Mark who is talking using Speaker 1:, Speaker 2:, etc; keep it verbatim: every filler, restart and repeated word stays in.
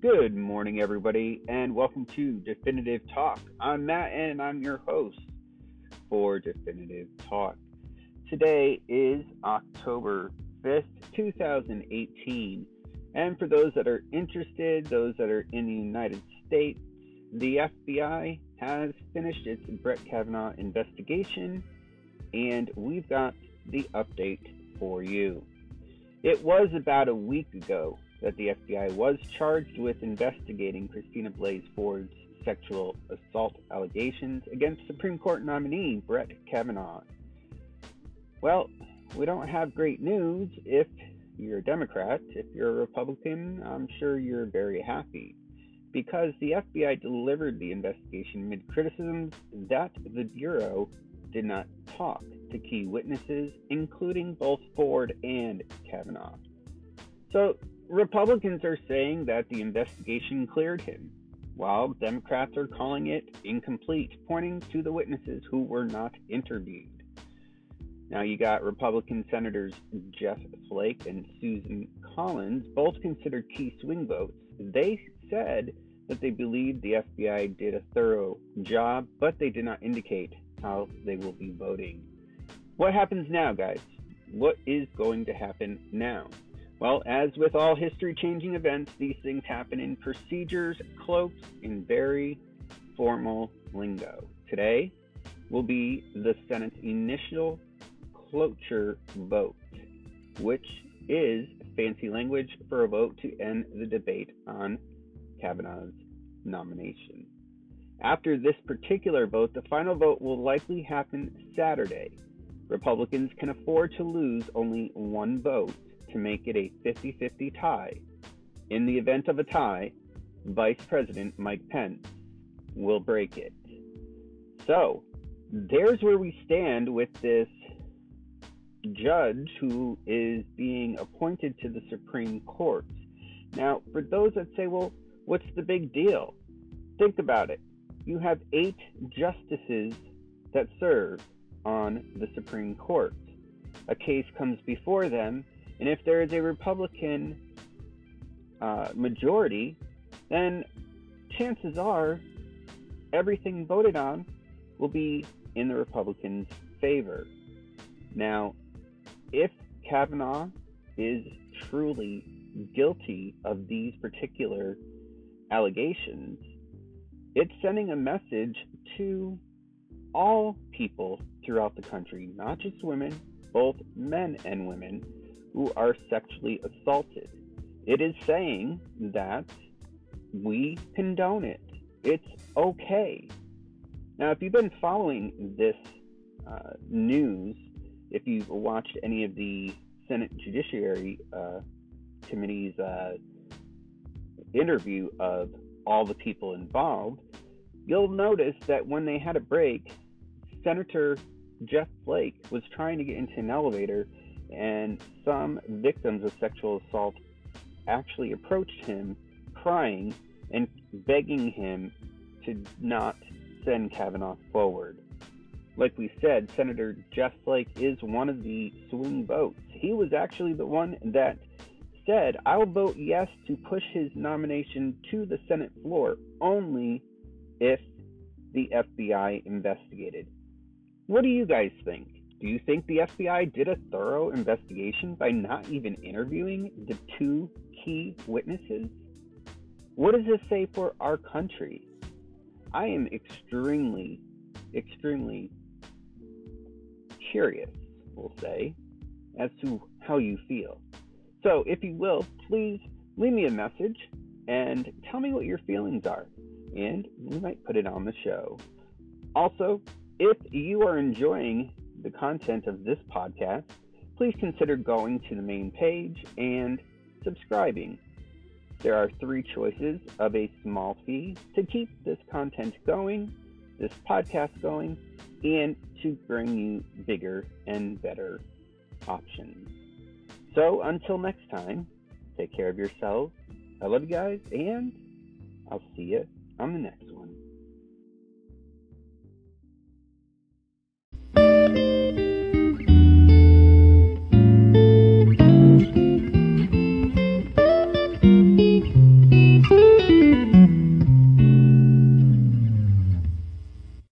Speaker 1: Good morning, everybody, and welcome to Definitive Talk. I'm Matt, and I'm your host for Definitive Talk. Today is October fifth, twenty eighteen, and for those that are interested, those that are in the United States, the F B I has finished its Brett Kavanaugh investigation, and we've got the update for you. It was about a week ago that the F B I was charged with investigating Christina Blasey Ford's sexual assault allegations against Supreme Court nominee Brett Kavanaugh. Well, we don't have great news if you're a Democrat. If you're a Republican, I'm sure you're very happy, because the F B I delivered the investigation amid criticisms that the Bureau did not talk to key witnesses, including both Ford and Kavanaugh. So, Republicans are saying that the investigation cleared him, while Democrats are calling it incomplete, pointing to the witnesses who were not interviewed. Now you got Republican Senators Jeff Flake and Susan Collins, both considered key swing votes. They said that they believed the F B I did a thorough job, but they did not indicate how they will be voting. What happens now, guys? What is going to happen now? Well, as with all history-changing events, these things happen in procedures cloaked in very formal lingo. Today will be the Senate's initial cloture vote, which is fancy language for a vote to end the debate on Kavanaugh's nomination. After this particular vote, the final vote will likely happen Saturday. Republicans can afford to lose only one vote to make it a fifty-fifty tie. In the event of a tie, Vice President Mike Pence will break it. So, there's where we stand with this judge who is being appointed to the Supreme Court. Now, for those that say, well, what's the big deal? Think about it. You have eight justices that serve on the Supreme Court. A case comes before them, and if there is a Republican uh, majority, then chances are everything voted on will be in the Republicans' favor. Now, if Kavanaugh is truly guilty of these particular allegations, it's sending a message to all people throughout the country, not just women, both men and women, who are sexually assaulted. It is saying that we condone it. It's okay. Now, if you've been following this uh, news, if you've watched any of the Senate Judiciary uh, Committee's uh, interview of all the people involved, you'll notice that when they had a break, Senator Jeff Flake was trying to get into an elevator, and some victims of sexual assault actually approached him crying and begging him to not send Kavanaugh forward. Like we said, Senator Jeff Flake is one of the swing votes. He was actually the one that said, "I'll vote yes to push his nomination to the Senate floor only if the F B I investigated." What do you guys think? Do you think the F B I did a thorough investigation by not even interviewing the two key witnesses? What does this say for our country? I am extremely, extremely curious, we'll say, as to how you feel. So if you will, please leave me a message and tell me what your feelings are, and we might put it on the show. Also, if you are enjoying the content of this podcast, please consider going to the main page and subscribing. There are three choices of a small fee to keep this content going, this podcast going, and to bring you bigger and better options. So until next time, take care of yourselves. I love you guys, and I'll see you on the next one.